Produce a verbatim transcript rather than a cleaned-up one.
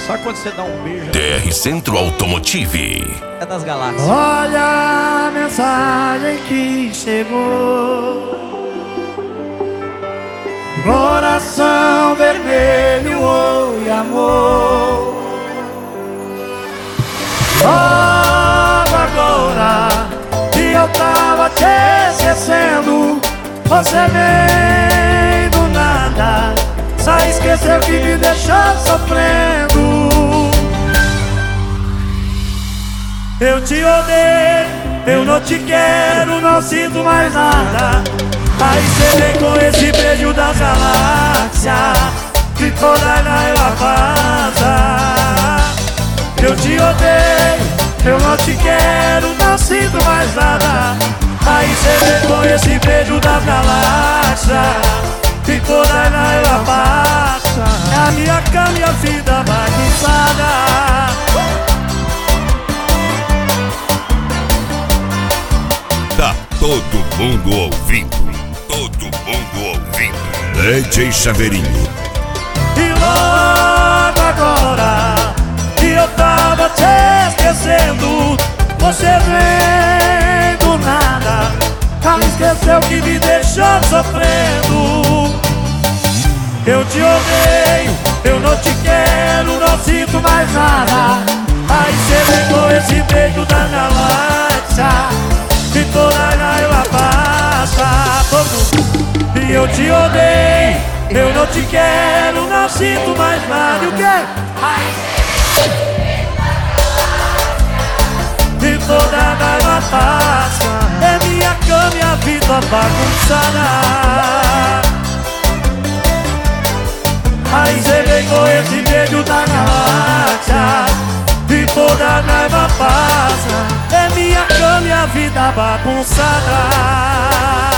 Só quando você dá um beijo. D R Centro Automotive. É das galáxias. Olha a mensagem que chegou. Coração vermelho, oi amor. Logo agora que eu tava te esquecendo, você vem do nada, só esqueceu que me deixou sofrendo. Eu te odeio, eu não te quero, não sinto mais nada. Aí cê vem com esse beijo da galáxia, que toda raiva passa. Eu te odeio, eu não te quero, não sinto mais nada. Aí cê vem com esse beijo da galáxia, que toda raiva passa. É a minha cama e a vida bagunçada. Tá todo mundo ouvindo. Todo mundo ouvindo. D J Chaveirinho. E logo agora que eu tava te esquecendo, você vem do nada, ah, esqueceu que me deixou sofrendo. Eu te odeio, eu não te quero, não sinto mais nada. Aí cê vem com esse beijo da galáxia, que toda raiva passa. E eu te odeio, eu não te quero, não sinto mais nada. E o quê? E toda raiva passa. É minha cama e a vida bagunçada. Aí cê vem com esse beijo da galáxia, e toda raiva passa. É minha cama e a vida bagunçada.